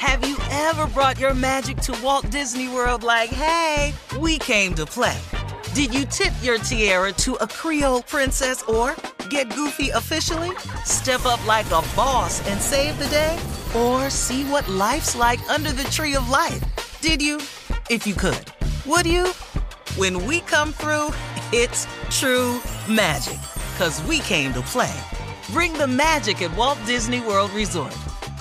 Have you ever brought your magic to Walt Disney World like, hey, we came to play? Did you tip your tiara to a Creole princess or get goofy officially? Step up like a boss and save the day? Or see what life's like under the tree of life? Did you? If you could. Would you? When we come through, it's true magic. 'Cause we came to play. Bring the magic at Walt Disney World Resort.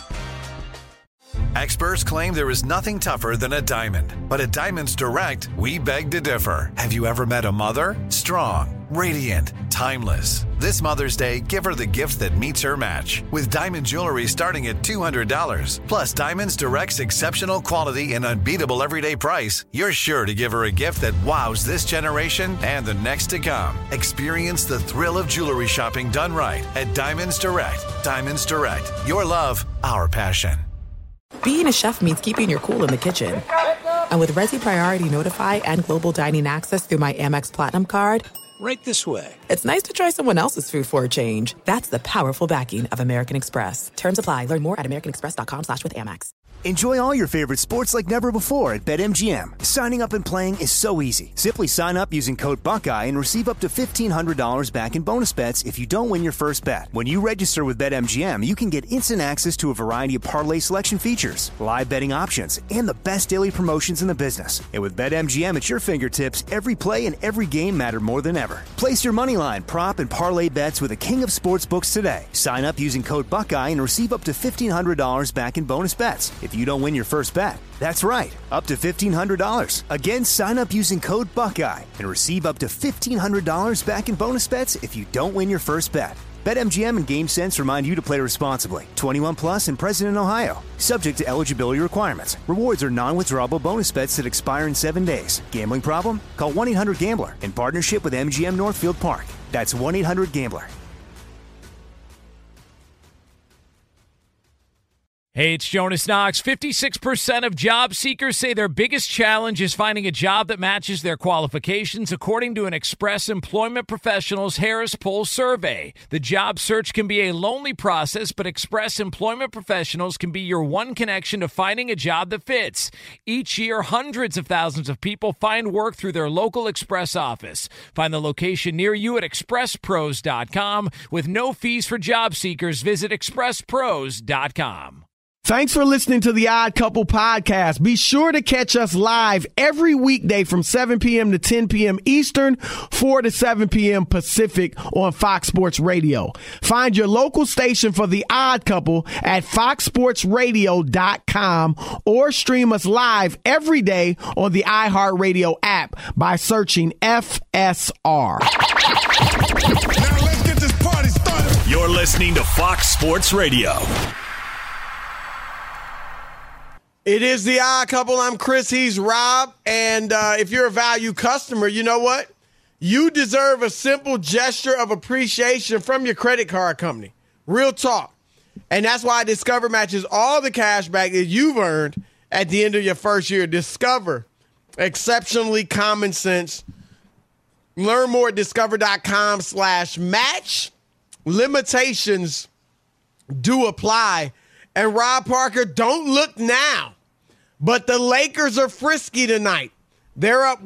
Experts claim there is nothing tougher than a diamond. But at Diamonds Direct, we beg to differ. Have you ever met a mother? Strong, radiant, timeless. This Mother's Day, give her the gift that meets her match. With diamond jewelry starting at $200. Plus Diamonds Direct's exceptional quality and unbeatable everyday price, you're sure to give her a gift that wows this generation and the next to come. Experience the thrill of jewelry shopping done right at Diamonds Direct. Diamonds Direct. Your love, our passion. Being a chef means keeping your cool in the kitchen. And with Resi Priority Notify and Global Dining Access through my Amex Platinum card, right this way. It's nice to try someone else's food for a change. That's the powerful backing of American Express. Terms apply. Learn more at americanexpress.com/withAmex. Enjoy all your favorite sports like never before at BetMGM. Signing up and playing is so easy. Simply sign up using code Buckeye and receive up to $1,500 back in bonus bets if you don't win your first bet. When you register with BetMGM, you can get instant access to a variety of parlay selection features, live betting options, and the best daily promotions in the business. And with BetMGM at your fingertips, every play and every game matter more than ever. Place your moneyline, prop, and parlay bets with the king of sportsbooks today. Sign up using code Buckeye and receive up to $1,500 back in bonus bets if you don't win your first bet. That's right, up to $1,500. Again, sign up using code Buckeye and receive up to $1,500 back in bonus bets if you don't win your first bet. BetMGM and GameSense remind you to play responsibly. 21 plus and present in Ohio. Subject to eligibility requirements. Rewards are non-withdrawable bonus bets that expire in 7 days. Gambling problem? Call 1-800-GAMBLER in partnership with MGM Northfield Park. That's 1-800-GAMBLER. Hey, it's Jonas Knox. 56% of job seekers say their biggest challenge is finding a job that matches their qualifications, according to an Express Employment Professionals Harris Poll survey. The job search can be a lonely process, but Express Employment Professionals can be your one connection to finding a job that fits. Each year, hundreds of thousands of people find work through their local Express office. Find the location near you at expresspros.com. With no fees for job seekers, visit expresspros.com. Thanks for listening to the Odd Couple podcast. Be sure to catch us live every weekday from 7 p.m. to 10 p.m. Eastern, 4 to 7 p.m. Pacific on Fox Sports Radio. Find your local station for the Odd Couple at foxsportsradio.com or stream us live every day on the iHeartRadio app by searching FSR. Now let's get this party started. You're listening to Fox Sports Radio. It is the Odd Couple. I'm Chris. He's Rob. And if you're a value customer, you know what? You deserve a simple gesture of appreciation from your credit card company. Real talk. And that's why Discover matches all the cash back that you've earned at the end of your first year. Discover. Exceptionally common sense. Learn more at discover.com/match. Limitations do apply. And Rob Parker, don't look now, but the Lakers are frisky tonight. They're up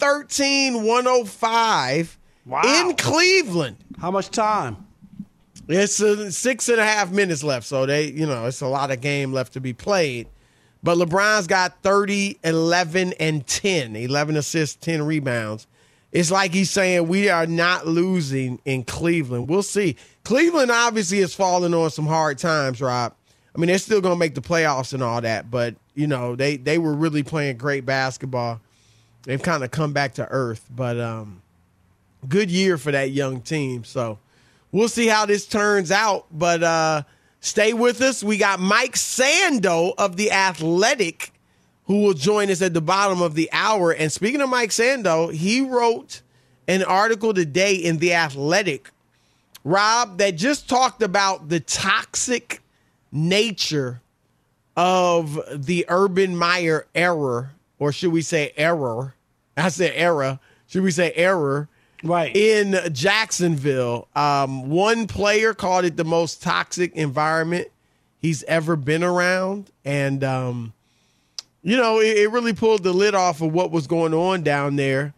113-105 in Cleveland. How much time? It's 6.5 minutes left, so it's a lot of game left to be played. But LeBron's got 30, 11, and 10, 11 assists, 10 rebounds. It's like he's saying we are not losing in Cleveland. We'll see. Cleveland obviously is falling on some hard times, Rob. I mean, they're still going to make the playoffs and all that, but, they were really playing great basketball. They've kind of come back to earth, but good year for that young team. So we'll see how this turns out, but stay with us. We got Mike Sando of The Athletic who will join us at the bottom of the hour. And speaking of Mike Sando, he wrote an article today in The Athletic, Rob, that just talked about the toxic nature of the Urban Meyer error, or should we say error? I said error. Should we say error? Right. In Jacksonville. One player called it the most toxic environment he's ever been around. And, it really pulled the lid off of what was going on down there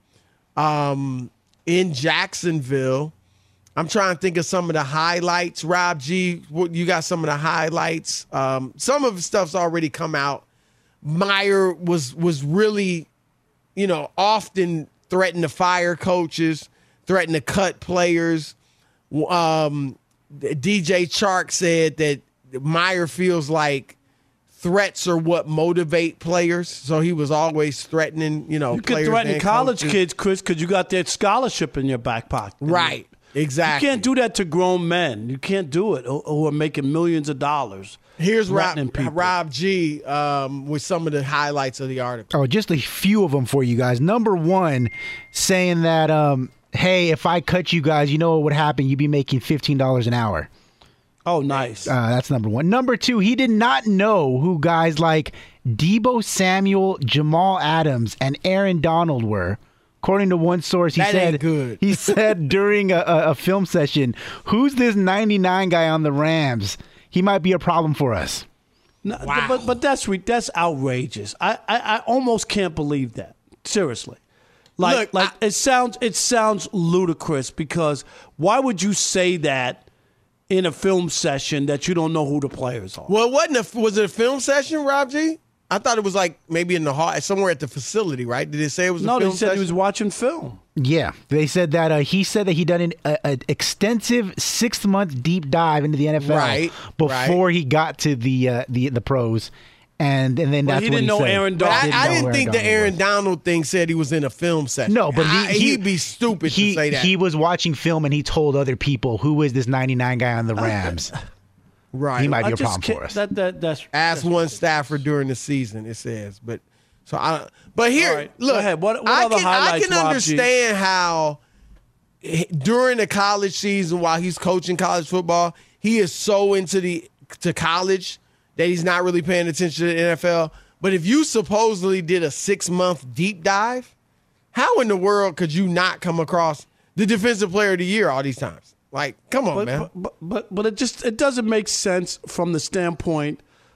in Jacksonville. I'm trying to think of some of the highlights. Rob G, you got some of the highlights. Some of the stuff's already come out. Meyer was really, often threatened to fire coaches, threatened to cut players. DJ Chark said that Meyer feels like threats are what motivate players. So he was always threatening, you players. You can threaten college coaches. kids, Chris, because you got that scholarship in your back pocket. Right. Exactly. You can't do that to grown men. You can't do it who are making millions of dollars. Here's Rob G with some of the highlights of the article. Oh, just a few of them for you guys. Number one, saying that, hey, if I cut you guys, you know what would happen? You'd be making $15 an hour. Oh, nice. That's number one. Number two, he did not know who guys like Deebo Samuel, Jamal Adams, and Aaron Donald were. According to one source, he said during a film session, who's this 99 guy on the Rams? He might be a problem for us. No, wow. But that's outrageous. I almost can't believe that. Seriously. It sounds ludicrous, because why would you say that in a film session that you don't know who the players are? Well, was it a film session, Rob G? I thought it was like maybe in the hall, somewhere at the facility, right? Did it say it was a film session? No, they said he was watching film. Yeah, they said that he said that he done an extensive 6-month deep dive into the NFL before he got to the pros, and then that's he what didn't know said. Aaron Donald. I didn't think the Aaron Donald thing said he was in a film session. No, but he'd be stupid to say that. He was watching film and he told other people, who is this 99 guy on the Rams? Right. He might be a problem for us. Ask one staffer during the season, it says. But here, right. look, go ahead. What other highlights, I can understand how during the college season, while he's coaching college football, he is so into college that he's not really paying attention to the NFL. But if you supposedly did a 6-month deep dive, how in the world could you not come across the Defensive Player of the Year all these times? Like, come on, man. But it doesn't make sense from the standpoint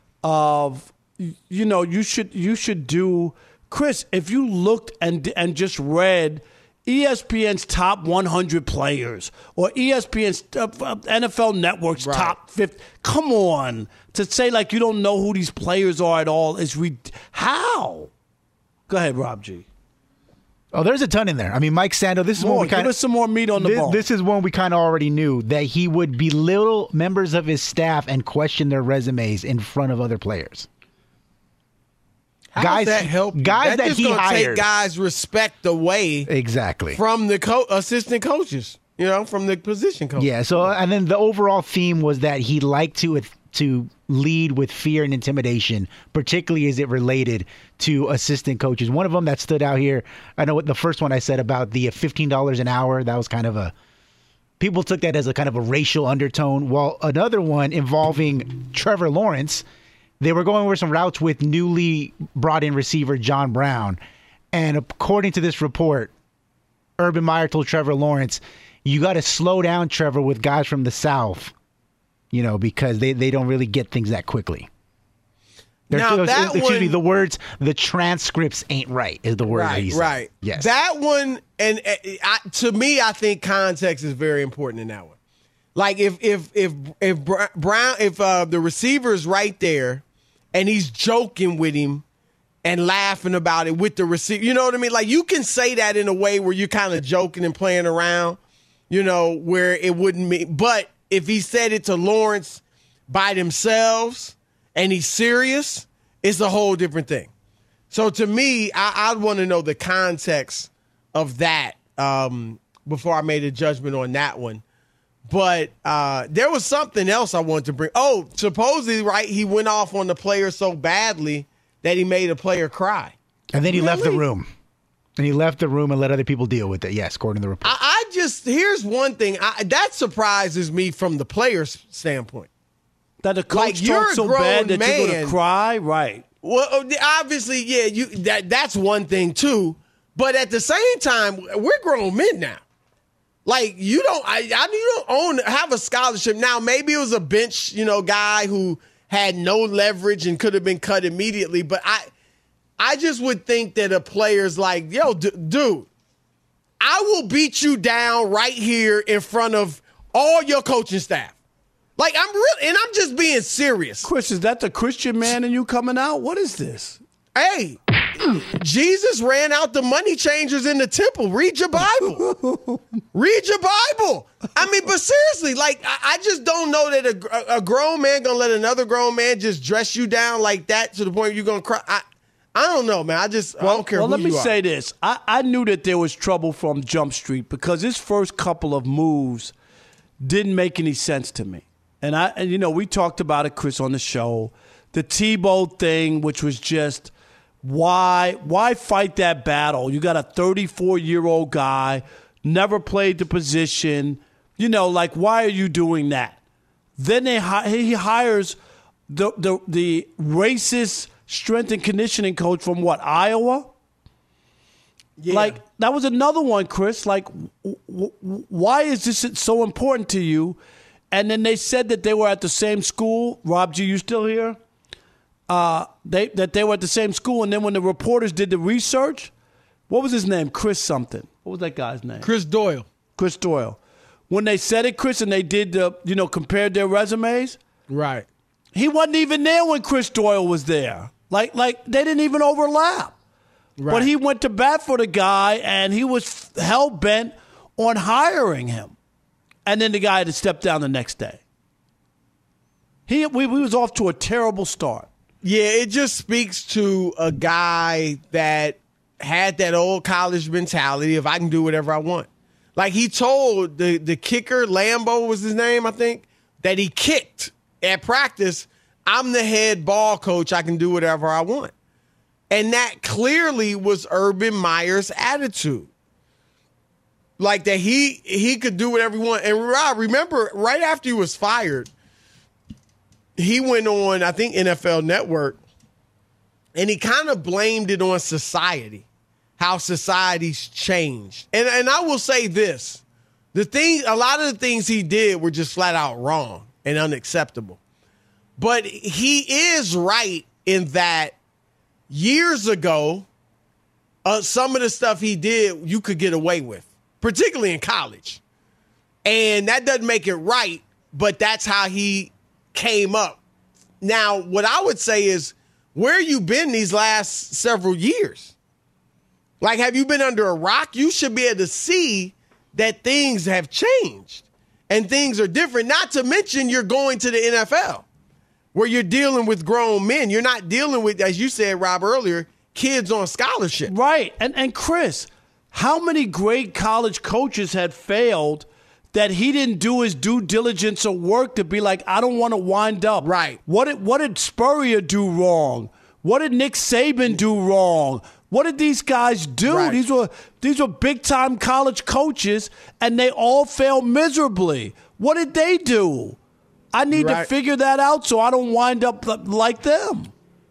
of, you should do, Chris, if you looked and just read ESPN's top 100 players or ESPN's NFL Network's top 50, come on, to say like you don't know who these players are at all is how? Go ahead, Rob G. Oh, there's a ton in there. I mean, Mike Sando, this is one we kind of... Give us some more meat on the bone. This is one we kind of already knew, that he would belittle members of his staff and question their resumes in front of other players. How does that help? Guys that he hired. Take guys' respect away from the assistant coaches, from the position coaches. Yeah, so, and then the overall theme was that he liked to lead with fear and intimidation, particularly as it related to assistant coaches. One of them that stood out here, I know what the first one I said about the $15 an hour, that was kind of people took that as a kind of a racial undertone. Well, another one involving Trevor Lawrence, they were going over some routes with newly brought in receiver John Brown. And according to this report, Urban Meyer told Trevor Lawrence, you got to slow down, Trevor, with guys from the South. Because they don't really get things that quickly. The words, the transcripts ain't right, is the word that he said. Right. Yes. That one, and to me, I think context is very important in that one. Like if the receiver's right there, and he's joking with him and laughing about it with the receiver, you know what I mean? Like you can say that in a way where you're kind of joking and playing around, where it wouldn't mean, but if he said it to Lawrence by themselves and he's serious, it's a whole different thing. So to me, I'd want to know the context of that before I made a judgment on that one. But there was something else I wanted to bring. Oh, supposedly, right, he went off on the player so badly that he made a player cry. And then he left the room. And he left the room and let other people deal with it. Yes, according to the report. Here's one thing. That surprises me from the player's standpoint. That the coach talks so bad that you're going to cry? Right. Well, obviously, yeah, that's one thing, too. But at the same time, we're grown men now. Like, you don't have a scholarship. Now, maybe it was a bench, guy who had no leverage and could have been cut immediately. But I just would think that a player's like, yo, dude, I will beat you down right here in front of all your coaching staff. Like, I'm just being serious. Chris, is that the Christian man in you coming out? What is this? Hey, Jesus ran out the money changers in the temple. Read your Bible. Read your Bible. I mean, but seriously, like, I just don't know that a grown man going to let another grown man just dress you down like that to the point you're going to cry. I don't know, man. I don't care who you are. Well, let me say this. I knew that there was trouble from Jump Street because his first couple of moves didn't make any sense to me. And you know, we talked about it, Chris, on the show. The Tebow thing, which was just, why fight that battle? You got a 34-year-old guy, never played the position. You know, like, why are you doing that? Then he hires the racist strength and conditioning coach from what, Iowa? Yeah. Like, that was another one, Chris. Like, why is this so important to you? And then they said that they were at the same school. Rob G, you still here? That they were at the same school. And then when the reporters did the research, what was his name? Chris something. What was that guy's name? Chris Doyle. Chris Doyle. When they said it, Chris, and they did compared their resumes. Right. He wasn't even there when Chris Doyle was there. Like they didn't even overlap. Right. But he went to bat for the guy, and he was hell-bent on hiring him. And then the guy had to step down the next day. We was off to a terrible start. Yeah, it just speaks to a guy that had that old college mentality of I can do whatever I want. Like, he told the kicker, Lambo was his name, I think, that he kicked at practice, I'm the head ball coach, I can do whatever I want. And that clearly was Urban Meyer's attitude. Like, that he could do whatever he wanted. And Rob, remember, right after he was fired, he went on, I think, NFL Network, and he kind of blamed it on society, how society's changed. And I will say this, a lot of the things he did were just flat out wrong and unacceptable. But he is right in that years ago, some of the stuff he did, you could get away with, particularly in college. And that doesn't make it right, but that's how he came up. Now, what I would say is, where you been these last several years? Like, have you been under a rock? You should be able to see that things have changed and things are different. Not to mention you're going to the NFL where you're dealing with grown men. You're not dealing with, as you said, Rob, earlier, kids on scholarship. Right. And Chris, how many great college coaches had failed that he didn't do his due diligence or work to be like, I don't want to wind up. Right. What did Spurrier do wrong? What did Nick Saban do wrong? What did these guys do? Right. These were big-time college coaches, and they all failed miserably. What did they do? I need to figure that out so I don't wind up like them.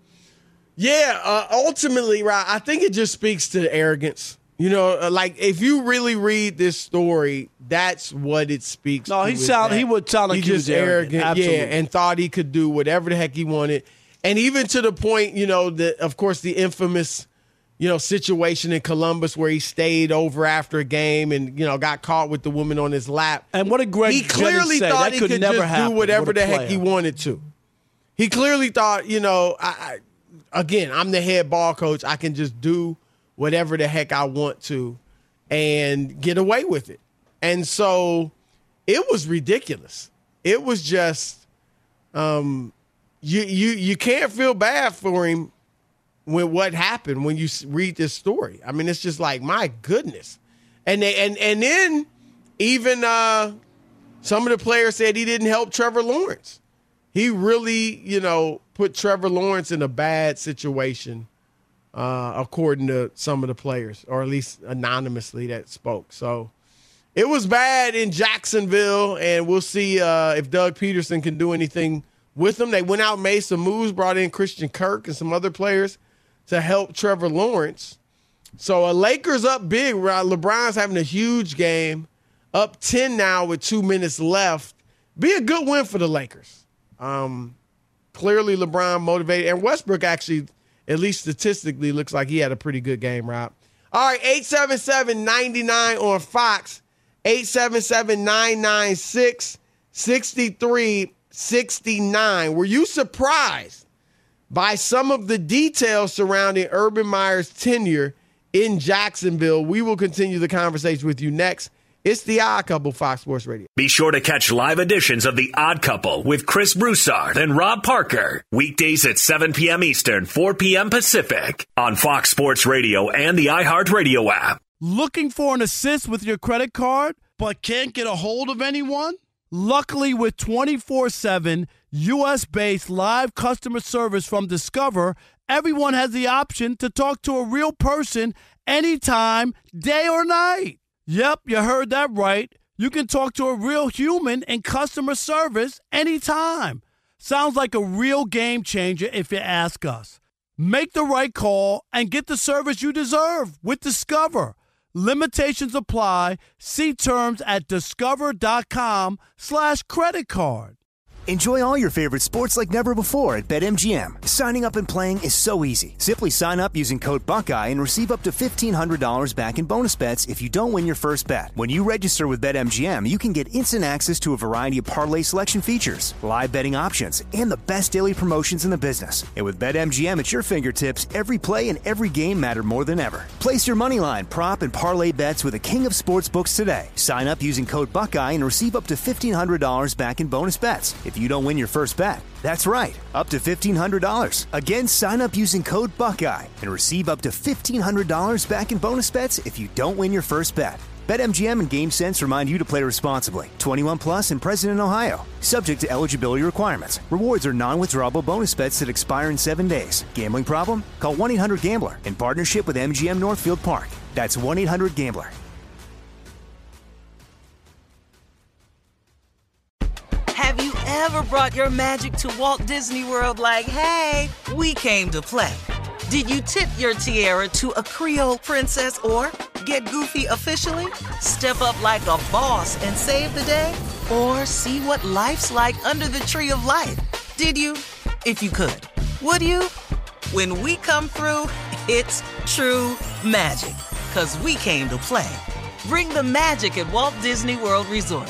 Yeah, ultimately, Rob, I think it just speaks to arrogance. You know, like, if you really read this story, that's what it speaks to. No, he would sound like he was arrogant. Absolutely. Yeah, and thought he could do whatever the heck he wanted. And even to the point, you know, that, of course, the infamous, you know, situation in Columbus where he stayed over after a game and, you know, got caught with the woman on his lap. And what did Greg Jennings say? He clearly thought he could just do whatever the heck he wanted to. He clearly thought, you know, again, I'm the head ball coach. I can just do whatever the heck I want to and get away with it. And so it was ridiculous. It was just, you can't feel bad for him when what happened when you read this story. I mean, it's just like, my goodness. And then even some of the players said he didn't help Trevor Lawrence. He really, you know, put Trevor Lawrence in a bad situation, according to some of the players, or at least anonymously that spoke. So it was bad in Jacksonville, and we'll see if Doug Peterson can do anything with them. They went out and made some moves, brought in Christian Kirk and some other players to help Trevor Lawrence. So Lakers up big. LeBron's having a huge game, up 10 now with 2 minutes left. Be a good win for the Lakers. clearly LeBron motivated. And Westbrook actually, at least statistically, looks like he had a pretty good game, Rob. All right, 877-99 on Fox. 877-996-6369. Were you surprised by some of the details surrounding Urban Meyer's tenure in Jacksonville? We will continue the conversation with you next. It's The Odd Couple, Fox Sports Radio. Be sure to catch live editions of The Odd Couple with Chris Broussard and Rob Parker. Weekdays at 7 p.m. Eastern, 4 p.m. Pacific on Fox Sports Radio and the iHeartRadio app. Looking for an assist with your credit card, but can't get a hold of anyone? Luckily, with 24/7 U.S.-based live customer service from Discover, everyone has the option to talk to a real person anytime, day or night. Yep, you heard that right. You can talk to a real human in customer service anytime. Sounds like a real game changer if you ask us. Make the right call and get the service you deserve with Discover. Limitations apply. See terms at discover.com/creditcard. Enjoy all your favorite sports like never before at BetMGM. Signing up and playing is so easy. Simply sign up using code Buckeye and receive up to $1,500 back in bonus bets if you don't win your first bet. When you register with BetMGM, you can get instant access to a variety of parlay selection features, live betting options, and the best daily promotions in the business. And with BetMGM at your fingertips, every play and every game matter more than ever. Place your moneyline, prop, and parlay bets with the king of sportsbooks today. Sign up using code Buckeye and receive up to $1,500 back in bonus bets if you don't win your first bet. That's right, up to $1,500. Again, sign up using code Buckeye and receive up to $1,500 back in bonus bets if you don't win your first bet. BetMGM and GameSense remind you to play responsibly. 21 plus and present in Ohio. Subject to eligibility requirements. Rewards are non-withdrawable bonus bets that expire in 7 days. Gambling problem? Call 1-800-GAMBLER in partnership with MGM Northfield Park. That's 1-800-GAMBLER. Have you ever brought your magic to Walt Disney World like, hey, we came to play? Did you tip your tiara to a Creole princess or get goofy officially? Step up like a boss and save the day? Or see what life's like under the tree of life? Did you? If you could. Would you? When we come through, it's true magic. 'Cause we came to play. Bring the magic at Walt Disney World Resort.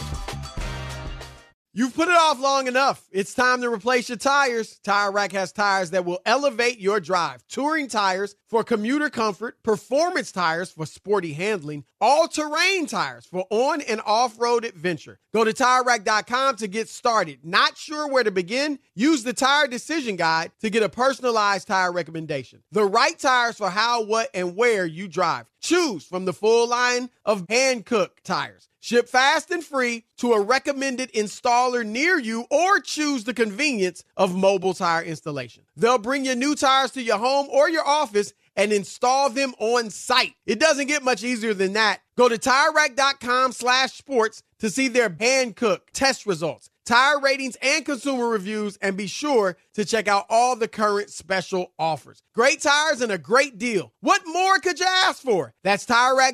You've put it off long enough. It's time to replace your tires. Tire Rack has tires that will elevate your drive. Touring tires for commuter comfort, performance tires for sporty handling, all-terrain tires for on- and off-road adventure. Go to TireRack.com to get started. Not sure where to begin? Use the Tire Decision Guide to get a personalized tire recommendation. The right tires for how, what, and where you drive. Choose from the full line of Hankook tires. Ship fast and free to a recommended installer near you, or choose the convenience of mobile tire installation. They'll bring your new tires to your home or your office and install them on site. It doesn't get much easier than that. Go to TireRack.com/sports to see their Hankook test results, tire ratings, and consumer reviews, and be sure to check out all the current special offers. Great tires and a great deal. What more could you ask for? That's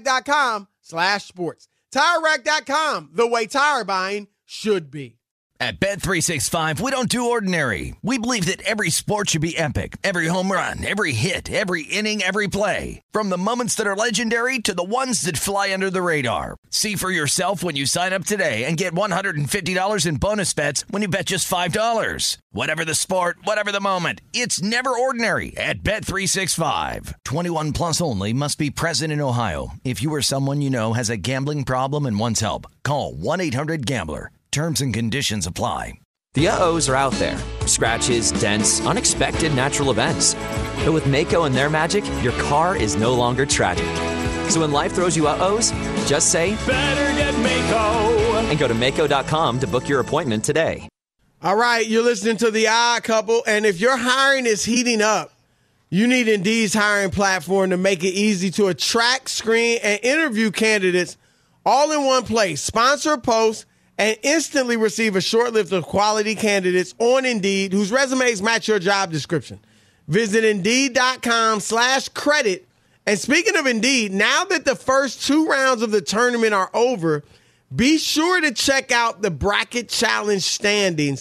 TireRack.com/sports. TireRack.com, the way tire buying should be. At Bet365, we don't do ordinary. We believe that every sport should be epic. Every home run, every hit, every inning, every play. From the moments that are legendary to the ones that fly under the radar. See for yourself when you sign up today and get $150 in bonus bets when you bet just $5. Whatever the sport, whatever the moment, it's never ordinary at Bet365. 21 plus only. Must be present in Ohio. If you or someone you know has a gambling problem and wants help, call 1-800-GAMBLER. Terms and conditions apply. The uh-ohs are out there. Scratches, dents, unexpected natural events. But with Mako and their magic, your car is no longer tragic. So when life throws you uh-ohs, just say, better get Mako. And go to Mako.com to book your appointment today. All right, you're listening to The Odd Couple, and if your hiring is heating up, you need Indeed's hiring platform to make it easy to attract, screen, and interview candidates all in one place. Sponsor a post and instantly receive a short list of quality candidates on Indeed whose resumes match your job description. Visit Indeed.com/credit. And speaking of Indeed, now that the first 2 rounds of the tournament are over, be sure to check out the Bracket Challenge standings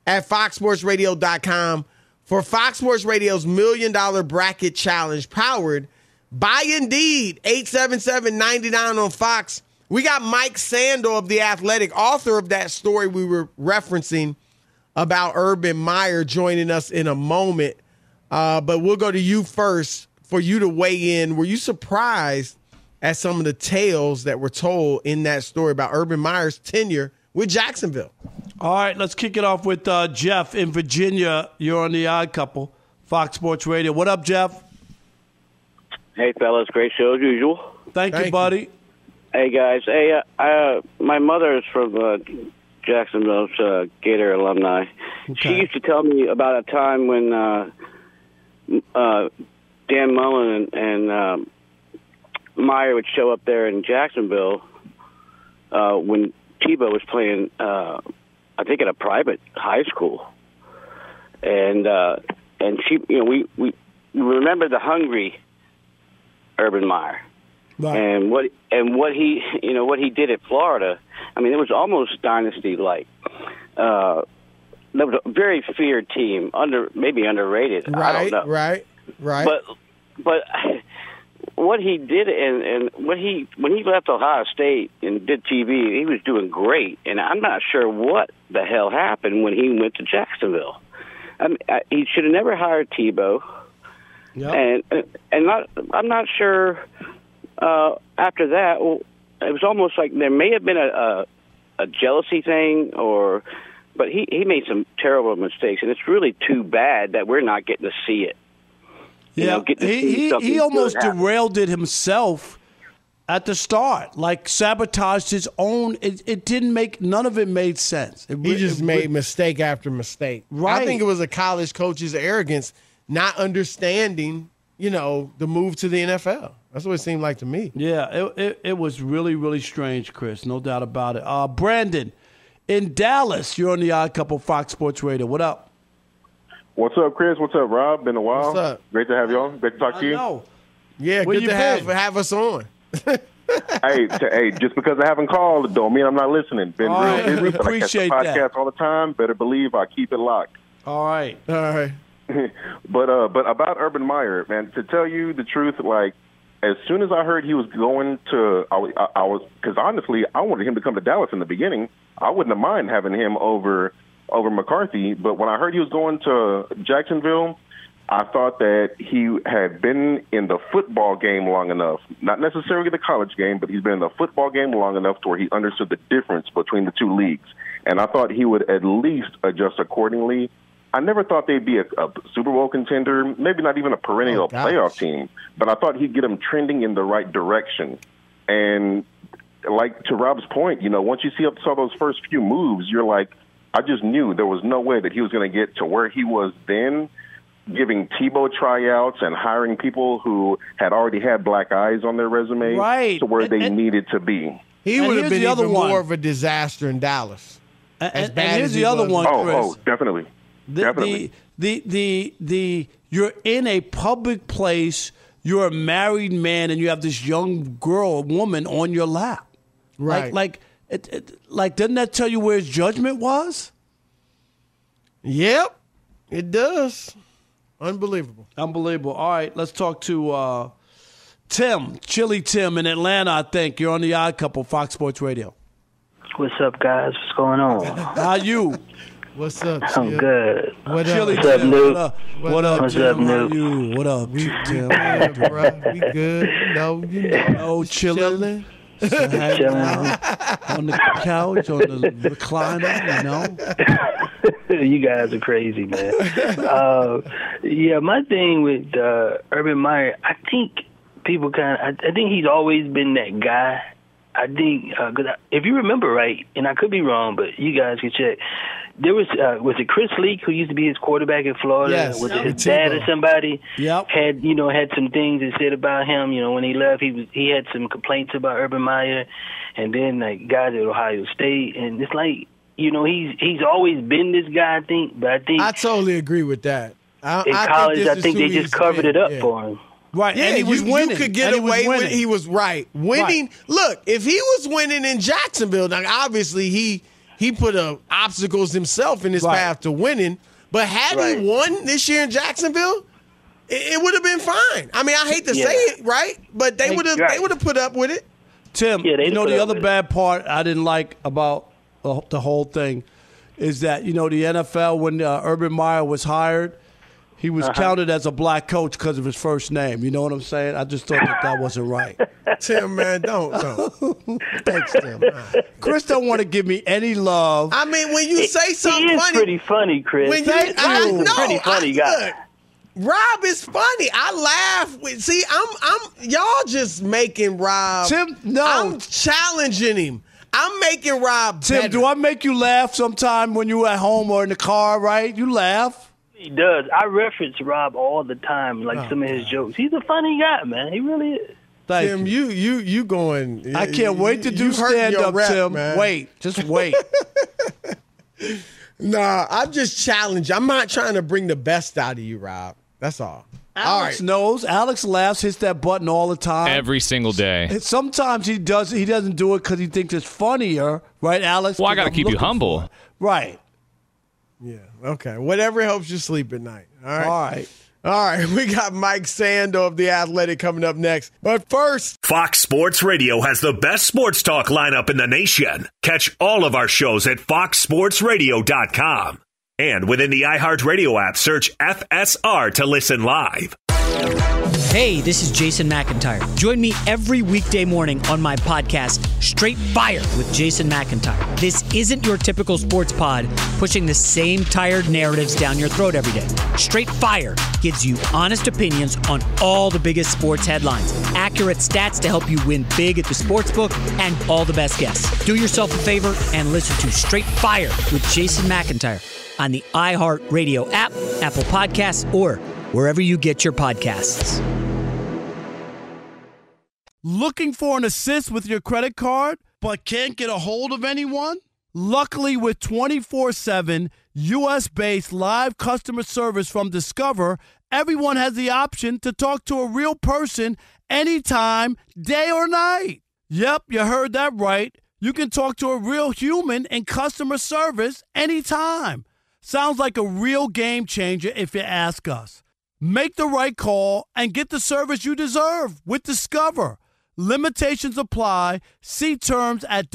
at foxsportsradio.com for Fox Sports Radio's $1 Million Bracket Challenge powered by Indeed. 877-99 on Fox. We got Mike Sando of The Athletic, author of that story we were referencing about Urban Meyer, joining us in a moment. But we'll go to you first for you to weigh in. Were you surprised at some of the tales that were told in that story about Urban Meyer's tenure with Jacksonville? All right, let's kick it off with Jeff in Virginia. You're on The Odd Couple, Fox Sports Radio. What up, Jeff? Hey, fellas. Great show as usual. Thank you, buddy. Hey, guys. Hey, my mother is from Jacksonville, Gator alumni. Okay. She used to tell me about a time when Dan Mullen and Meyer would show up there in Jacksonville when Tebow was playing, I think, at a private high school, and she, we remember the hungry Urban Meyer, right. and what he did at Florida. I mean, it was almost dynasty-like. That was a very feared team, maybe underrated. Right, I don't know. Right. But what he did and when he left Ohio State and did TV, he was doing great. And I'm not sure what the hell happened when he went to Jacksonville. I mean, he should have never hired Tebow. Yep. And I'm not sure after that. Well, it was almost like there may have been a jealousy thing, but he made some terrible mistakes, and it's really too bad that we're not getting to see it. Yeah, he almost derailed it himself at the start, like sabotaged his own. It didn't make, none of it made sense. He just made mistake after mistake. Right. I think it was a college coach's arrogance, not understanding, the move to the NFL. That's what it seemed like to me. Yeah, it was really, really strange, Chris. No doubt about it. Brandon, in Dallas, you're on The Odd Couple, Fox Sports Radio. What up? What's up, Chris? What's up, Rob? Been a while. What's up? Great to have you on. Great to talk to you. Yeah, Where good to have us on. hey, just because I haven't called don't mean I'm not listening. Been real busy, but I catch the podcast all the time. Better believe I keep it locked. All right. But about Urban Meyer, man, to tell you the truth, like, as soon as I heard he was going to, I was, because honestly, I wanted him to come to Dallas in the beginning. I wouldn't have mind having him over McCarthy, but when I heard he was going to Jacksonville, I thought that he had been in the football game long enough, not necessarily the college game, but he's been in the football game long enough to where he understood the difference between the two leagues. And I thought he would at least adjust accordingly. I never thought they'd be a Super Bowl contender, maybe not even a perennial playoff team, but I thought he'd get them trending in the right direction. And like to Rob's point, once you saw those first few moves, you're like, I just knew there was no way that he was going to get to where he was then, giving Tebow tryouts and hiring people who had already had black eyes on their resume to where they needed to be. He would have been even more of a disaster in Dallas. And here's the other one, Chris. Oh, definitely. Definitely. The you're in a public place, you're a married man, and you have this young woman on your lap. Right. Like doesn't that tell you where his judgment was? Yep, it does. Unbelievable. All right, let's talk to Tim, Chili Tim in Atlanta, I think. You're on The Odd Couple, Fox Sports Radio. What's up, guys? What's going on? How you? What's up, I'm good. What Chili What's up, Nuke? What up, What's Tim? up, How Nuke? you? What up, Tim? We good. Chilling. Chilling on the couch, on the recliner, You guys are crazy, man. My thing with Urban Meyer, I think people I think he's always been that guy. I think, cause if you remember right, and I could be wrong, but you guys can check. There was it Chris Leak who used to be his quarterback in Florida? Yes. Was it his dad or somebody? Yep. Had some things that said about him. When he left, he had some complaints about Urban Meyer, and then guys at Ohio State, and it's like he's always been this guy. I think I totally agree with that. In college, I think they just covered it up for him. Right, yeah, and he was winning. You could get away with he was winning. Right. Look, if he was winning in Jacksonville, now obviously he he put obstacles himself in his path to winning. But had he won this year in Jacksonville, it would have been fine. I mean, I hate to say it, right? But they would have put up with it. Tim, you know the other bad part I didn't like about the whole thing is that, you know, the NFL, when Urban Meyer was hired, he was counted as a black coach because of his first name. You know what I'm saying? I just thought that wasn't right. Tim, man, don't. Thanks, Tim. Chris don't want to give me any love. I mean, when you say something he is funny. pretty funny, Chris. When you, pretty funny guy. Look, Rob is funny. I laugh with. See, I'm y'all just making Rob. Tim, no. I'm challenging him. I'm making Rob Tim, better. do I make you laugh sometime when you're at home or in the car, right? You laugh. He does. I reference Rob all the time, like some of his jokes. He's a funny guy, man. He really is. Tim, you going. I can't wait to do stand-up, Tim. Man. Wait, just wait. Nah, I'm just challenging. I'm not trying to bring the best out of you, Rob. That's all. Alex knows. Alex laughs, hits that button all the time. Every single day. And sometimes he doesn't do it because he thinks it's funnier, right, Alex? Well, I got to keep you humble. Right. Yeah, okay. Whatever helps you sleep at night. All right. All right, we got Mike Sando of The Athletic coming up next. But first, Fox Sports Radio has the best sports talk lineup in the nation. Catch all of our shows at foxsportsradio.com. And within the iHeartRadio app, search FSR to listen live. Hey, this is Jason McIntyre. Join me every weekday morning on my podcast, Straight Fire with Jason McIntyre. This isn't your typical sports pod pushing the same tired narratives down your throat every day. Straight Fire gives you honest opinions on all the biggest sports headlines, accurate stats to help you win big at the sportsbook, and all the best guests. Do yourself a favor and listen to Straight Fire with Jason McIntyre on the iHeartRadio app, Apple Podcasts, or wherever you get your podcasts. Looking for an assist with your credit card, but can't get a hold of anyone? Luckily, with 24/7 U.S.-based live customer service from Discover, everyone has the option to talk to a real person anytime, day or night. Yep, you heard that right. You can talk to a real human in customer service anytime. Sounds like a real game changer if you ask us. Make the right call and get the service you deserve with Discover. Limitations apply. See terms at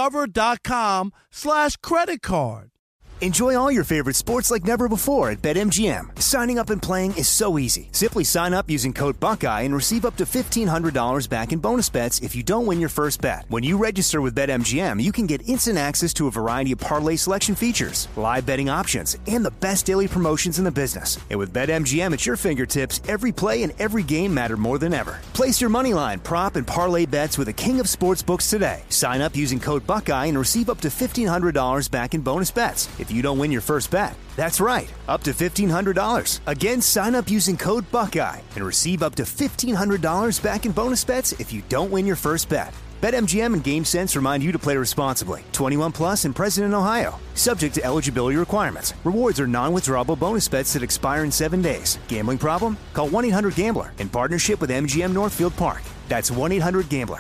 discover.com/creditcard. Enjoy all your favorite sports like never before at BetMGM. Signing up and playing is so easy. Simply sign up using code Buckeye and receive up to $1,500 back in bonus bets if you don't win your first bet. When you register with BetMGM, you can get instant access to a variety of parlay selection features, live betting options, and the best daily promotions in the business. And with BetMGM at your fingertips, every play and every game matter more than ever. Place your moneyline, prop, and parlay bets with the king of sportsbooks today. Sign up using code Buckeye and receive up to $1,500 back in bonus bets if you don't win your first bet. That's right, up to $1,500. Again, sign up using code Buckeye and receive up to $1,500 back in bonus bets if you don't win your first bet. BetMGM and GameSense remind you to play responsibly. 21 plus and present in Ohio. Subject to eligibility requirements. Rewards are non-withdrawable bonus bets that expire in 7 days. Gambling problem? Call 1-800-GAMBLER in partnership with MGM Northfield Park. That's 1-800-GAMBLER.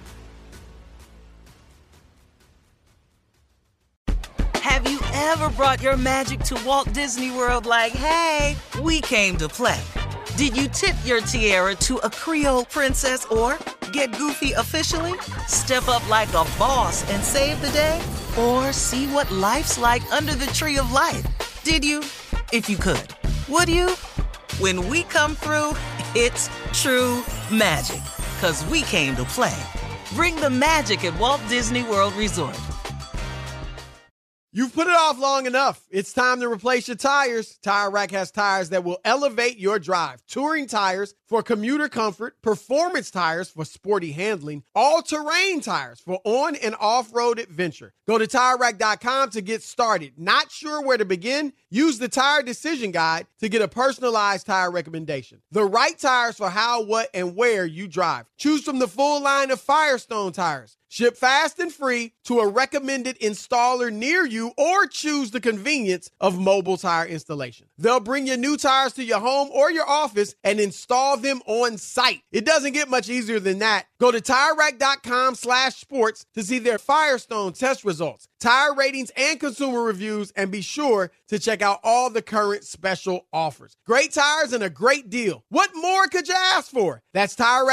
Have you ever brought your magic to Walt Disney World like, hey, we came to play? Did you tip your tiara to a Creole princess or get goofy officially? Step up like a boss and save the day? Or see what life's like under the tree of life? Did you? If you could. Would you? When we come through, it's true magic. 'Cause we came to play. Bring the magic at Walt Disney World Resort. You've put it off long enough. It's time to replace your tires. Tire Rack has tires that will elevate your drive. Touring tires for commuter comfort, performance tires for sporty handling, all-terrain tires for on- and off-road adventure. Go to TireRack.com to get started. Not sure where to begin? Use the Tire Decision Guide to get a personalized tire recommendation. The right tires for how, what, and where you drive. Choose from the full line of Firestone tires. Ship fast and free to a recommended installer near you or choose the convenience of mobile tire installation. They'll bring your new tires to your home or your office and install them on site. It doesn't get much easier than that. Go to TireRack.com/sports to see their Firestone test results, tire ratings, and consumer reviews, and be sure to check out all the current special offers. Great tires and a great deal. What more could you ask for? That's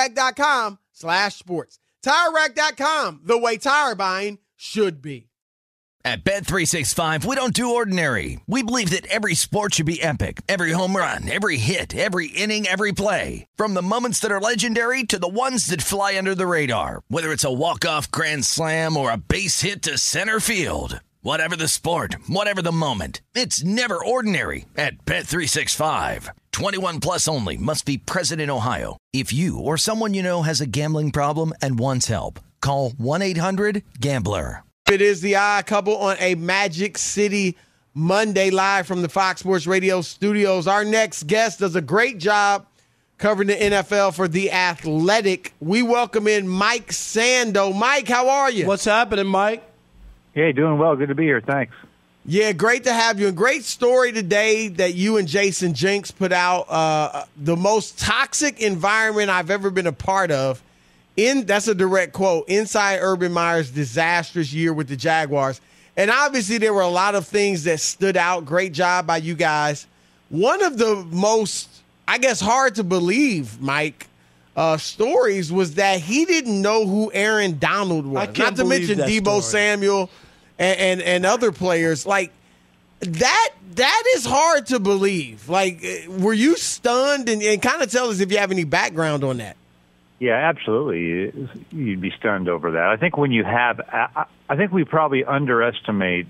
TireRack.com/sports. TireRack.com, the way tire buying should be. At Bet365, we don't do ordinary. We believe that every sport should be epic. Every home run, every hit, every inning, every play. From the moments that are legendary to the ones that fly under the radar. Whether it's a walk-off grand slam or a base hit to center field. Whatever the sport, whatever the moment. It's never ordinary at Bet365. 21 plus only. Must be present in Ohio. If you or someone you know has a gambling problem and wants help, call 1-800-GAMBLER. It is the Odd Couple on a Magic City Monday, live from the Fox Sports Radio studios. Our next guest does a great job covering the NFL for The Athletic. We welcome in Mike Sando. Mike, how are you? What's happening, Mike? Hey, doing well. Good to be here. Thanks. Yeah, great to have you. A great story today that you and Jason Jenks put out. The most toxic environment I've ever been a part of. That's a direct quote, inside Urban Meyer's disastrous year with the Jaguars. And obviously there were a lot of things that stood out. Great job by you guys. One of the most, I guess, hard to believe, Mike, stories was that he didn't know who Aaron Donald was. Not to mention Deebo Samuel and other players. Like, that is hard to believe. Like, were you stunned? And kind of tell us if you have any background on that. Yeah, absolutely. You'd be stunned over that. I think when you have, I think we probably underestimate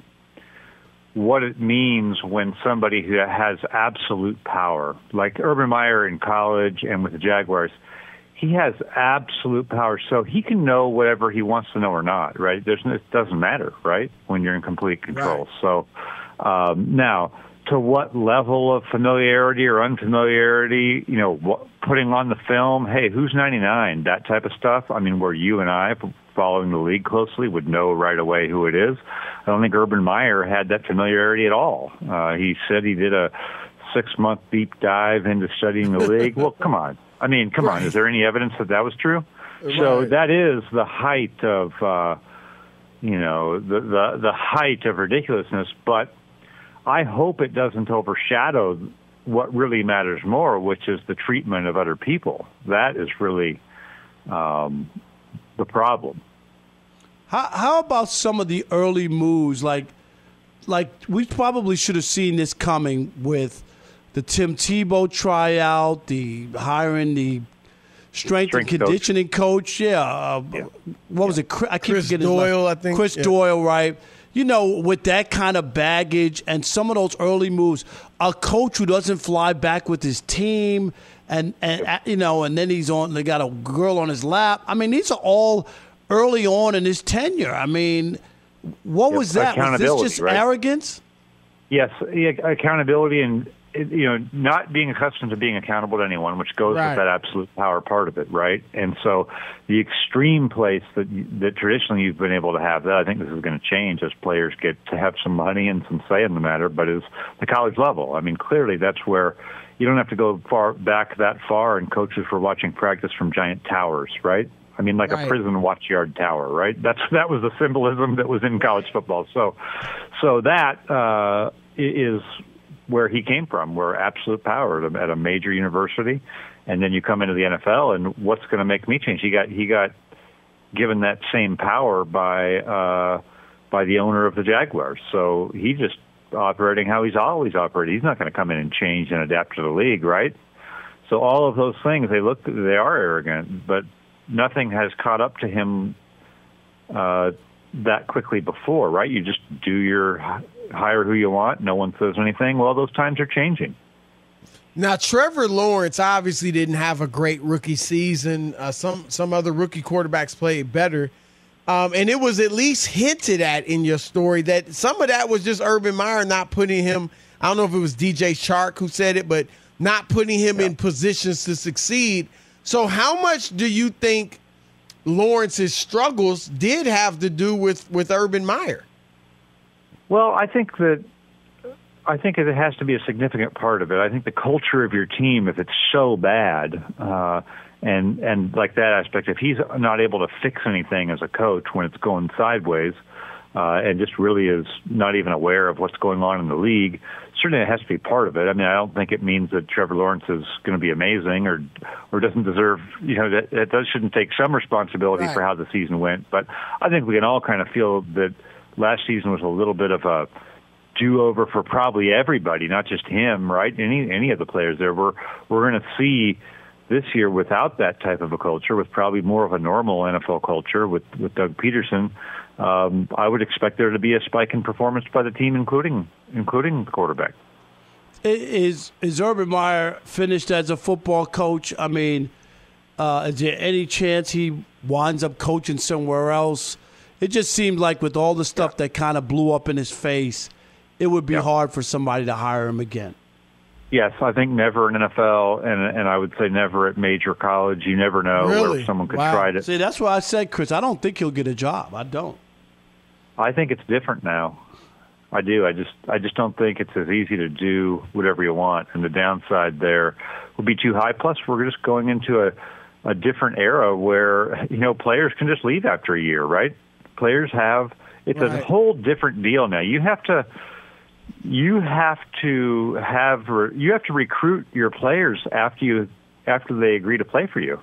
what it means when somebody who has absolute power, like Urban Meyer in college and with the Jaguars, he has absolute power. So he can know whatever he wants to know or not, right? It doesn't matter, right, when you're in complete control. Right. So now, to what level of familiarity or unfamiliarity, putting on the film, hey, who's 99, that type of stuff. I mean, where you and I, following the league closely, would know right away who it is. I don't think Urban Meyer had that familiarity at all. He said he did a 6-month deep dive into studying the league. Well, come on. I mean, come on. Is there any evidence that that was true? Right. So that is the height of, the height of ridiculousness. But I hope it doesn't overshadow what really matters more, which is the treatment of other people. That is really the problem. How about some of the early moves? Like we probably should have seen this coming with the Tim Tebow tryout, the hiring the strength and conditioning coach. What was it? I keep Chris forgetting Doyle, I think. Chris Doyle, right? With that kind of baggage and some of those early moves, a coach who doesn't fly back with his team, and then he's on. They got a girl on his lap. I mean, these are all early on in his tenure. I mean, what was that? Was this just arrogance? Yes, accountability and not being accustomed to being accountable to anyone, which goes with that absolute power part of it, right? And so the extreme place that traditionally you've been able to have that, I think this is going to change as players get to have some money and some say in the matter, but is the college level. I mean, clearly that's where you don't have to go that far, and coaches were watching practice from giant towers, right? I mean, like a prison watch yard tower, right? That was the symbolism that was in college football. So that is where he came from, where absolute power at a major university, and then you come into the NFL, and what's going to make me change? He got given that same power by the owner of the Jaguars, so he just operating how he's always operated. He's not going to come in and change and adapt to the league, right? So all of those things, they are arrogant, but nothing has caught up to him that quickly before, right? You just hire who you want. No one says anything. Well, those times are changing. Now, Trevor Lawrence obviously didn't have a great rookie season. Some other rookie quarterbacks played better. And it was at least hinted at in your story that some of that was just Urban Meyer not putting him, I don't know if it was DJ Chark who said it, but not putting him in positions to succeed. So how much do you think Lawrence's struggles did have to do with Urban Meyer. Well, I think it has to be a significant part of it. I think the culture of your team, if it's so bad, and like that aspect, if he's not able to fix anything as a coach when it's going sideways, and just really is not even aware of what's going on in the league, certainly it has to be part of it. I mean, I don't think it means that Trevor Lawrence is going to be amazing or doesn't deserve, that shouldn't take some responsibility for how the season went. But I think we can all kind of feel that last season was a little bit of a do-over for probably everybody, not just him, right? Any of the players there. We're going to see this year without that type of a culture, with probably more of a normal NFL culture with Doug Peterson. I would expect there to be a spike in performance by the team, including the quarterback. Is Urban Meyer finished as a football coach? I mean, is there any chance he winds up coaching somewhere else? It just seemed like with all the stuff that kind of blew up in his face, it would be hard for somebody to hire him again. Yes, I think never in NFL, and I would say never at major college. You never know where someone could try to. See, that's why I said, Chris, I don't think he'll get a job. I don't. I think it's different now. I do. I just don't think it's as easy to do whatever you want, and the downside there would be too high. Plus, we're just going into a different era where players can just leave after a year, right? Players have a whole different deal now. You have to recruit your players after they agree to play for you.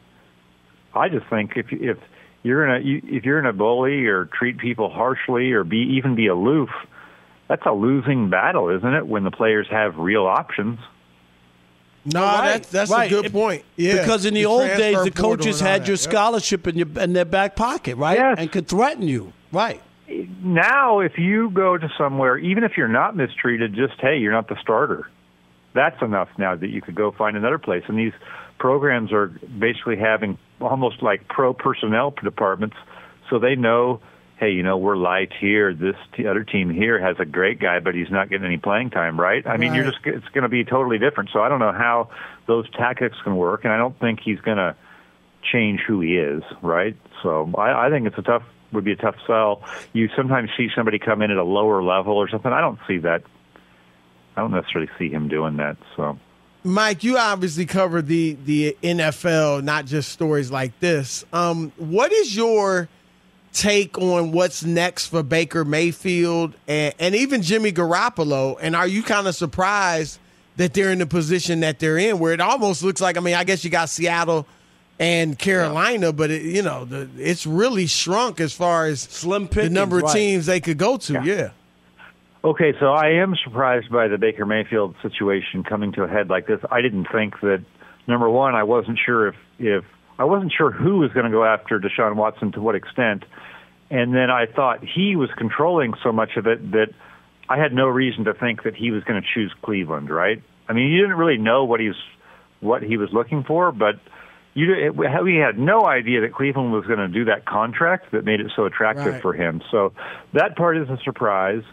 I just think if you're gonna bully or treat people harshly or be aloof, that's a losing battle, isn't it? When the players have real options. No, that's a good point. Yeah, because in the old days, the coaches had your scholarship in their back pocket, right? Yes. And could threaten you, right? Now, if you go to somewhere, even if you're not mistreated, just, hey, you're not the starter. That's enough now that you could go find another place. And these programs are basically having almost like pro personnel departments, so they know, hey, we're light here. This other team here has a great guy, but he's not getting any playing time, right? I mean, it's going to be totally different. So I don't know how those tactics can work, and I don't think he's going to change who he is, right? So I think would be a tough sell. You sometimes see somebody come in at a lower level or something. I don't see that. I don't necessarily see him doing that. So, Mike, you obviously cover the NFL, not just stories like this. What is your take on what's next for Baker Mayfield and even Jimmy Garoppolo? And are you kind of surprised that they're in the position that they're in, where it almost looks like, I guess you got Seattle and Carolina, but it's really shrunk as far as slim pickings, the number of teams they could go to. Yeah. Okay, so I am surprised by the Baker Mayfield situation coming to a head like this. I didn't think that. Number one, I wasn't sure if I wasn't sure who was going to go after Deshaun Watson, to what extent, and then I thought he was controlling so much of it that I had no reason to think that he was going to choose Cleveland. Right? I mean, you didn't really know what he was looking for, but we had no idea that Cleveland was going to do that contract that made it so attractive for him. So that part is a surprise.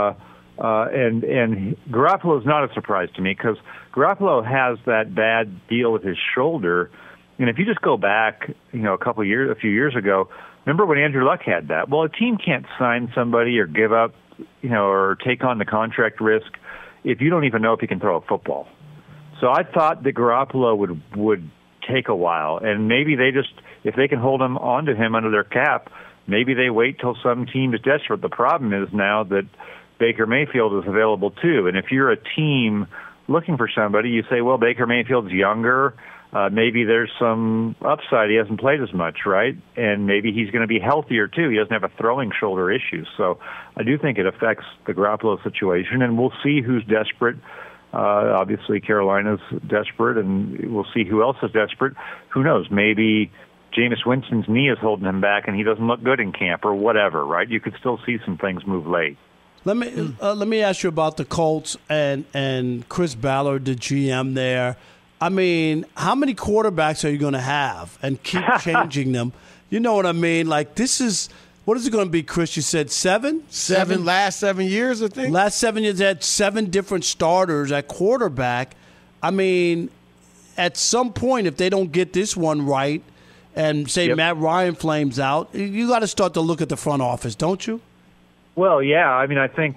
And Garoppolo is not a surprise to me, because Garoppolo has that bad deal with his shoulder. And if you just go back, a few years ago, remember when Andrew Luck had that? Well, a team can't sign somebody or give up, or take on the contract risk if you don't even know if he can throw a football. So I thought that Garoppolo would take a while, and maybe they just, if they can hold him onto him under their cap, maybe they wait till some team is desperate. The problem is now that Baker Mayfield is available too, and if you're a team looking for somebody, you say, well, Baker Mayfield's younger, maybe there's some upside, he hasn't played as much, right? And maybe he's going to be healthier too, he doesn't have a throwing shoulder issue. So I do think it affects the Garoppolo situation, and we'll see who's desperate. Obviously, Carolina's desperate, and we'll see who else is desperate. Who knows? Maybe Jameis Winston's knee is holding him back, and he doesn't look good in camp, or whatever. Right? You could still see some things move late. Let me ask you about the Colts and Chris Ballard, the GM there. I mean, how many quarterbacks are you going to have and keep changing them? You know what I mean? Like, this is. What is it going to be, Chris? You said seven? Last 7 years, I think. Last 7 years, they had 7 different starters at quarterback. I mean, at some point, if they don't get this one right, and say Matt Ryan flames out, you got to start to look at the front office, don't you? Well, yeah. I mean, I think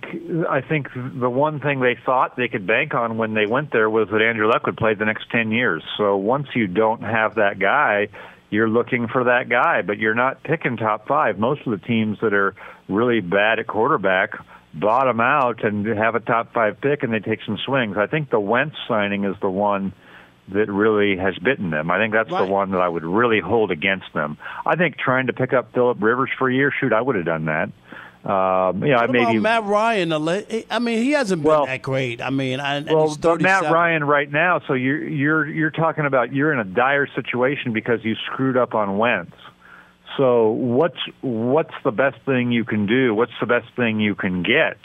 the one thing they thought they could bank on when they went there was that Andrew Luck would play the next 10 years. So once you don't have that guy, you're looking for that guy, but you're not picking top 5. Most of the teams that are really bad at quarterback bottom out and have a top 5 pick, and they take some swings. I think the Wentz signing is the one that really has bitten them. I think that's the one that I would really hold against them. I think trying to pick up Phillip Rivers for a year, shoot, I would have done that. What about Matt Ryan? I mean, he hasn't been that great. I mean, but Matt Ryan right now. So you're talking about you're in a dire situation because you screwed up on Wentz. So what's the best thing you can do? What's the best thing you can get?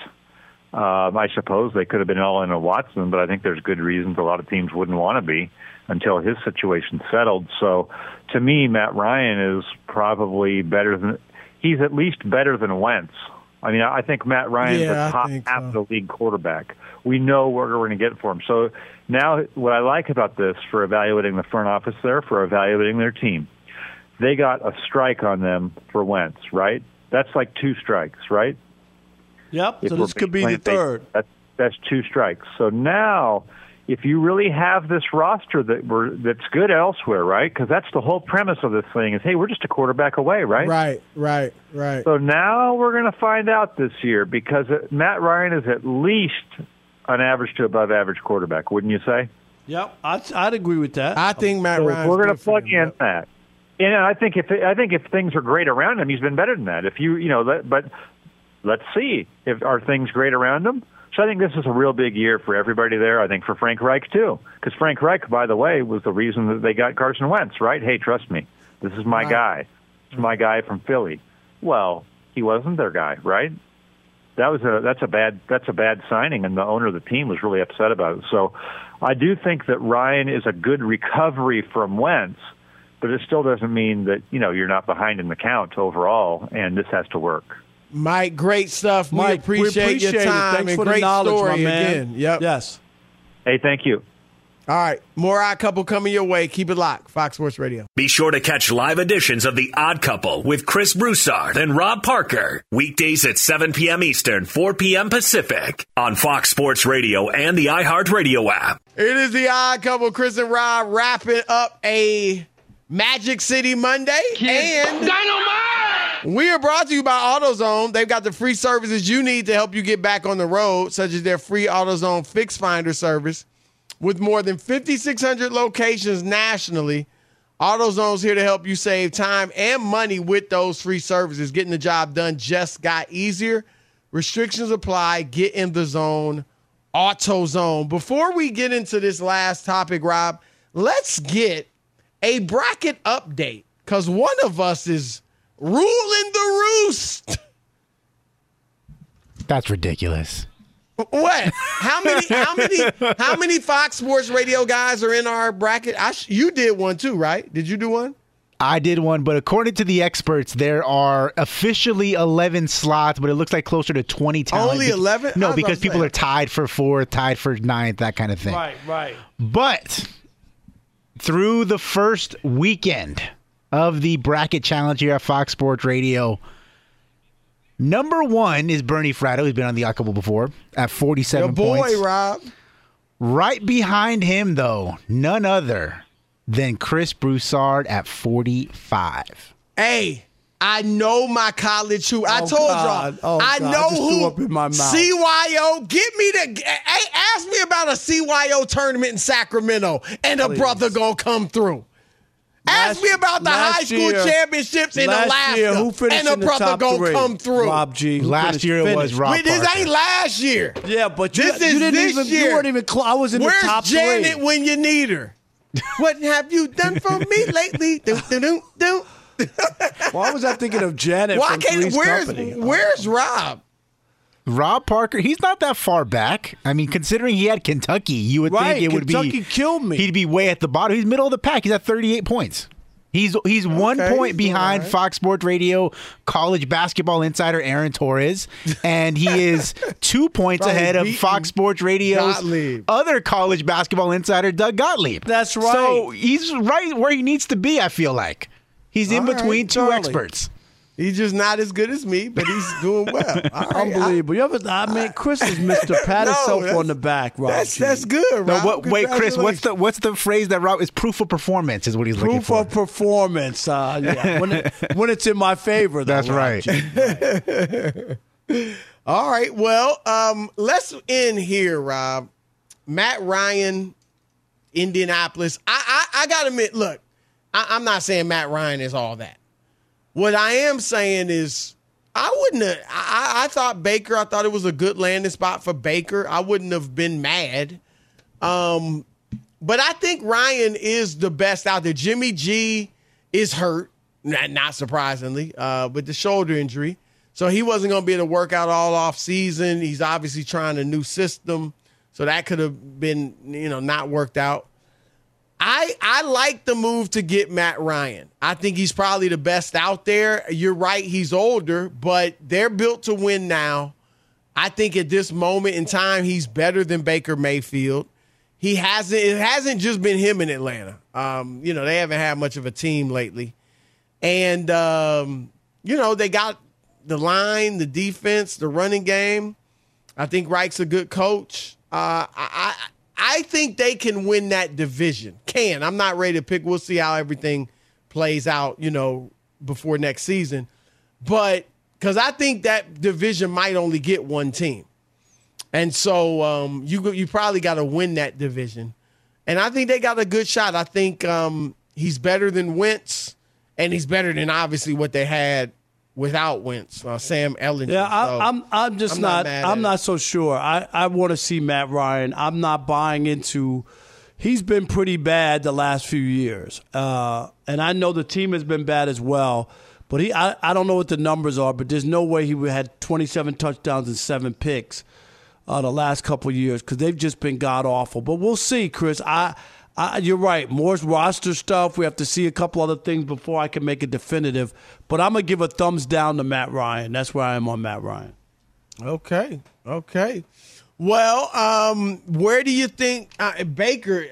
I suppose they could have been all in on Watson, but I think there's good reasons a lot of teams wouldn't want to be until his situation settled. So to me, Matt Ryan is probably better than. He's at least better than Wentz. I mean, I think Matt Ryan's the top half of the league quarterback. We know what we're going to get for him. So now what I like about this for evaluating the front office there, for evaluating their team, they got a strike on them for Wentz, right? That's like 2 strikes, right? Yep, so this could be the third. That's 2 strikes. So now if you really have this roster that's good elsewhere, right? Because that's the whole premise of this thing is, hey, we're just a quarterback away, right? Right. So now we're going to find out this year because Matt Ryan is at least an average to above average quarterback, wouldn't you say? Yep, I'd agree with that. I think Matt Ryan. We're going to plug in that, and I think if things are great around him, he's been better than that. But let's see are things great around him. So I think this is a real big year for everybody there. I think for Frank Reich, too. Because Frank Reich, by the way, was the reason that they got Carson Wentz, right? Hey, trust me. This is my guy. This is my guy from Philly. Well, he wasn't their guy, right? That's a bad signing, and the owner of the team was really upset about it. So I do think that Ryan is a good recovery from Wentz, but it still doesn't mean that, you're not behind in the count overall, and this has to work. Mike, great stuff. Mike, we appreciate your time. Thanks and for great the knowledge, story my man. again. Yep. Yes. Hey, thank you. All right. More Odd Couple coming your way. Keep it locked. Fox Sports Radio. Be sure to catch live editions of The Odd Couple with Chris Broussard and Rob Parker. Weekdays at 7 p.m. Eastern, 4 p.m. Pacific on Fox Sports Radio and the iHeartRadio app. It is The Odd Couple. Chris and Rob wrapping up a Magic City Monday. And Dynamite! We are brought to you by AutoZone. They've got the free services you need to help you get back on the road, such as their free AutoZone Fix Finder service. With more than 5,600 locations nationally, AutoZone's here to help you save time and money with those free services. Getting the job done just got easier. Restrictions apply. Get in the zone. AutoZone. Before we get into this last topic, Rob, let's get a bracket update because one of us is ruling the roost. That's ridiculous. What? How many Fox Sports Radio guys are in our bracket? You did one too, right? Did you do one? I did one, but according to the experts, there are officially 11 slots, but it looks like closer to 20 talent. Only 11? No, because people are tied for 4th, tied for 9th, that kind of thing. Right. But through the first weekend of the bracket challenge here at Fox Sports Radio, number 1 is Bernie Fratto. He's been on the Odd Couple before at 47 points. Your boy, Rob. Right behind him, though, none other than Chris Broussard at 45. Hey, I know my college who. I told y'all. I know who. Up in my mouth. CYO. Get me the. Hey, ask me about a CYO tournament in Sacramento, and a brother gonna come through. Ask me about the high school championships in Alaska, and a brother gonna come through. Rob G. Last year it was Rob Parker. This ain't last year. Yeah, but this is this year. You weren't even close. I was in the top 3. Where's Janet when you need her? What have you done for me lately? Why was I thinking of Janet from Three's Company? Where's Rob? Rob Parker, he's not that far back. I mean, considering he had Kentucky, you would think it would be. Kentucky killed me. He'd be way at the bottom. He's middle of the pack. He's at 38 points. He's 1 point behind Fox Sports Radio college basketball insider Aaron Torres, and he is 2 points ahead of Fox Sports Radio's other college basketball insider Doug Gottlieb. That's right. So he's right where he needs to be, I feel like. He's in between two Charlie. experts. He's just not as good as me, but he's doing well. All right, Unbelievable. Chris has Mr. Pat himself on the back, Rob. That's good, Rob. Wait, Chris, what's the phrase that Rob is proof of performance is what he's looking for. Proof of performance. Yeah. when it's in my favor, though, that's right. All right. Well, let's end here, Rob. Matt Ryan, Indianapolis. I got to admit, look, I'm not saying Matt Ryan is all that. What I am saying is I thought Baker, I thought it was a good landing spot for Baker. I wouldn't have been mad. But I think Ryan is the best out there. Jimmy G is hurt, not surprisingly, with the shoulder injury. So he wasn't going to be able to work out all off season. He's obviously trying a new system. So that could have been, not worked out. I like the move to get Matt Ryan. I think he's probably the best out there. You're right, he's older, but they're built to win now. I think at this moment in time, he's better than Baker Mayfield. It hasn't just been him in Atlanta. They haven't had much of a team lately. And, they got the line, the defense, the running game. I think Reich's a good coach. I think they can win that division. I'm not ready to pick. We'll see how everything plays out, before next season. But because I think that division might only get one team. And so you probably got to win that division. And I think they got a good shot. I think he's better than Wentz, and he's better than obviously what they had without Wentz, Sam Ehlinger. Yeah, I'm just not. I'm not so sure. I want to see Matt Ryan. I'm not buying into. He's been pretty bad the last few years, and I know the team has been bad as well. But I don't know what the numbers are, but there's no way he had 27 touchdowns and 7 picks the last couple of years because they've just been god awful. But we'll see, Chris. You're right. More roster stuff. We have to see a couple other things before I can make it definitive. But I'm going to give a thumbs down to Matt Ryan. That's where I am on Matt Ryan. Okay. Well, where do you think Baker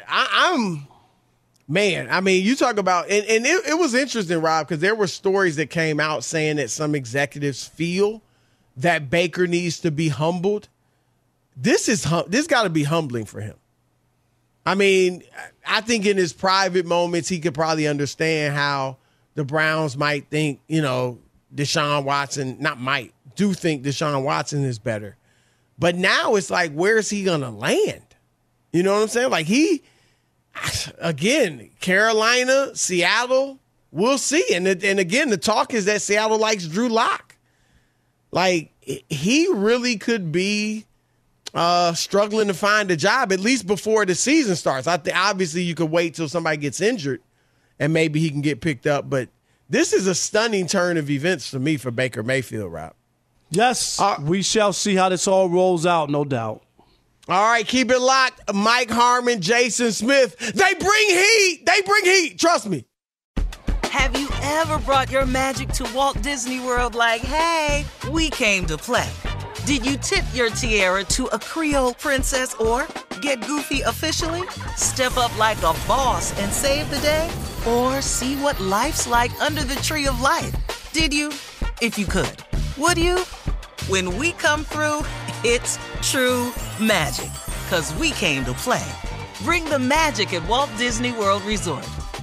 Man, I mean, you talk about, and it was interesting, Rob, because there were stories that came out saying that some executives feel that Baker needs to be humbled. This got to be humbling for him. I mean, I think in his private moments, he could probably understand how the Browns might think, Deshaun Watson, do think Deshaun Watson is better. But now it's like, where's he going to land? You know what I'm saying? Like again, Carolina, Seattle, we'll see. And again, the talk is that Seattle likes Drew Lock. Like, he really could be struggling to find a job, at least before the season starts. Obviously, you could wait till somebody gets injured and maybe he can get picked up. But this is a stunning turn of events for me for Baker Mayfield, Rob. Yes, we shall see how this all rolls out, no doubt. All right, keep it locked. Mike Harmon, Jason Smith. They bring heat. Trust me. Have you ever brought your magic to Walt Disney World like, hey, we came to play? Did you tip your tiara to a Creole princess or get goofy officially? Step up like a boss and save the day? Or see what life's like under the tree of life? Did you? If you could. Would you? When we come through, it's true magic. 'Cause we came to play. Bring the magic at Walt Disney World Resort.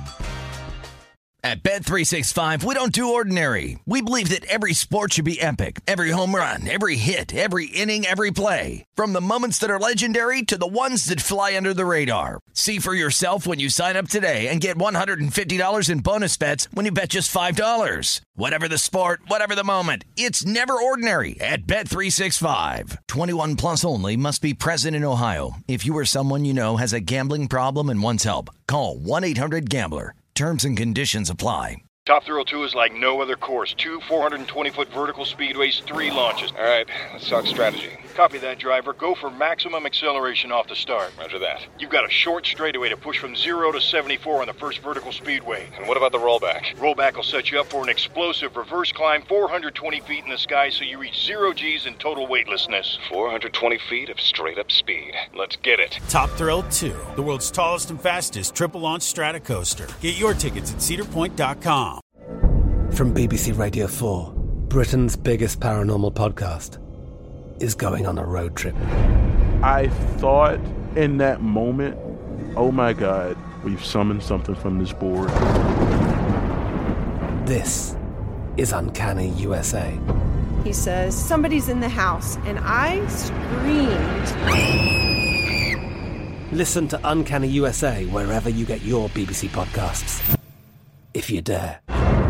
At Bet365, we don't do ordinary. We believe that every sport should be epic. Every home run, every hit, every inning, every play. From the moments that are legendary to the ones that fly under the radar. See for yourself when you sign up today and get $150 in bonus bets when you bet just $5. Whatever the sport, whatever the moment, it's never ordinary at Bet365. 21 plus only. Must be present in Ohio. If you or someone you know has a gambling problem and wants help, call 1-800-GAMBLER. Terms and conditions apply. Top Thrill 2 is like no other course. 2 420-foot vertical speedways, 3 launches. All right, let's talk strategy. Copy that, driver. Go for maximum acceleration off the start. Roger that. You've got a short straightaway to push from 0 to 74 on the first vertical speedway. And what about the rollback? Rollback will set you up for an explosive reverse climb 420 feet in the sky so you reach 0 G's in total weightlessness. 420 feet of straight-up speed. Let's get it. Top Thrill 2, the world's tallest and fastest triple-launch strata coaster. Get your tickets at cedarpoint.com. From BBC Radio 4, Britain's biggest paranormal podcast is going on a road trip. I thought in that moment, oh my God, we've summoned something from this board. This is Uncanny USA. He says, somebody's in the house, and I screamed. Listen to Uncanny USA wherever you get your BBC podcasts, if you dare.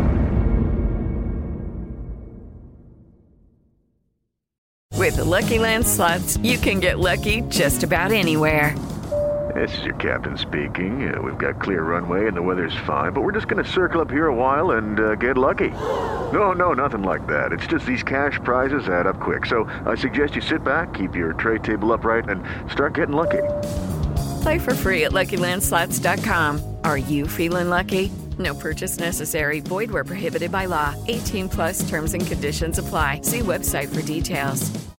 With the Lucky Land Slots, you can get lucky just about anywhere. This is your captain speaking. We've got clear runway and the weather's fine, but we're just going to circle up here a while and get lucky. No, nothing like that. It's just these cash prizes add up quick. So I suggest you sit back, keep your tray table upright, and start getting lucky. Play for free at LuckyLandSlots.com. Are you feeling lucky? No purchase necessary. Void where prohibited by law. 18+ terms and conditions apply. See website for details.